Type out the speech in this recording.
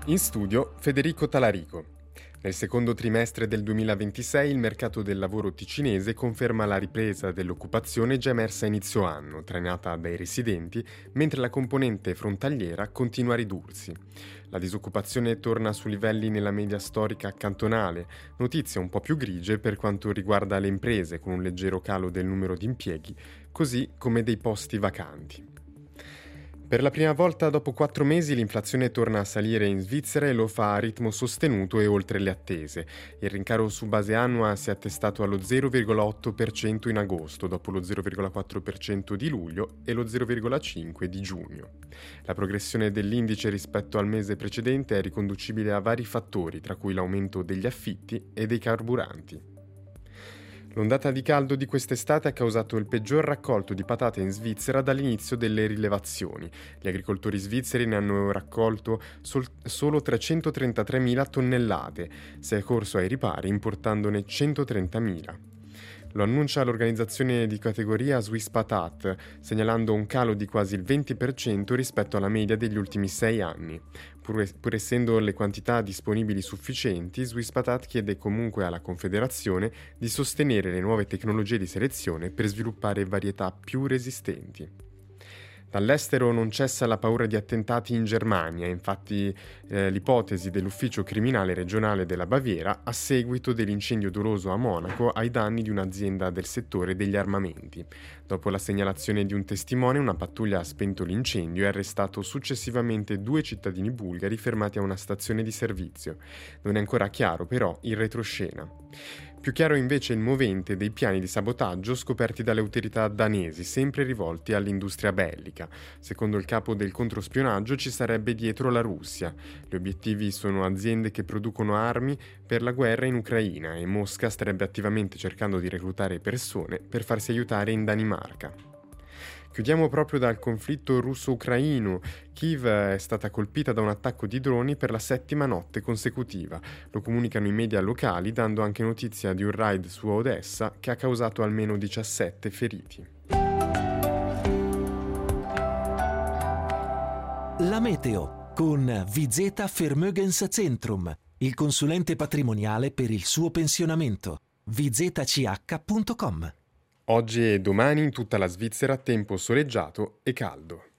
In studio Federico Talarico. Nel secondo trimestre del 2026 il mercato del lavoro ticinese conferma la ripresa dell'occupazione già emersa a inizio anno, trainata dai residenti, mentre la componente frontaliera continua a ridursi. La disoccupazione torna su livelli nella media storica cantonale, notizie un po' più grigie per quanto riguarda le imprese, con un leggero calo del numero di impieghi, così come dei posti vacanti. Per la prima volta dopo 4 mesi l'inflazione torna a salire in Svizzera e lo fa a ritmo sostenuto e oltre le attese. Il rincaro su base annua si è attestato allo 0,8% in agosto, dopo lo 0,4% di luglio e lo 0,5% di giugno. La progressione dell'indice rispetto al mese precedente è riconducibile a vari fattori, tra cui l'aumento degli affitti e dei carburanti. L'ondata di caldo di quest'estate ha causato il peggior raccolto di patate in Svizzera dall'inizio delle rilevazioni. Gli agricoltori svizzeri ne hanno raccolto solo 333.000 tonnellate, si è corso ai ripari importandone 130.000. Lo annuncia l'organizzazione di categoria Swiss Patat, segnalando un calo di quasi il 20% rispetto alla media degli ultimi 6 anni. Pur essendo le quantità disponibili sufficienti, Swiss Patat chiede comunque alla Confederazione di sostenere le nuove tecnologie di selezione per sviluppare varietà più resistenti. Dall'estero non cessa la paura di attentati in Germania, infatti l'ipotesi dell'ufficio criminale regionale della Baviera a seguito dell'incendio doloso a Monaco ai danni di un'azienda del settore degli armamenti. Dopo la segnalazione di un testimone, una pattuglia ha spento l'incendio e arrestato successivamente 2 cittadini bulgari fermati a una stazione di servizio. Non è ancora chiaro però il retroscena. Più chiaro invece il movente dei piani di sabotaggio scoperti dalle autorità danesi, sempre rivolti all'industria bellica. Secondo il capo del controspionaggio ci sarebbe dietro la Russia. Gli obiettivi sono aziende che producono armi per la guerra in Ucraina e Mosca starebbe attivamente cercando di reclutare persone per farsi aiutare in Danimarca. Chiudiamo proprio dal conflitto russo-ucraino. Kiev è stata colpita da un attacco di droni per la 7ª notte consecutiva. Lo comunicano i media locali, dando anche notizia di un raid su Odessa che ha causato almeno 17 feriti. La meteo con Vizeta Vermögenszentrum, il consulente patrimoniale per il suo pensionamento. vizech.com. Oggi e domani in tutta la Svizzera tempo soleggiato e caldo.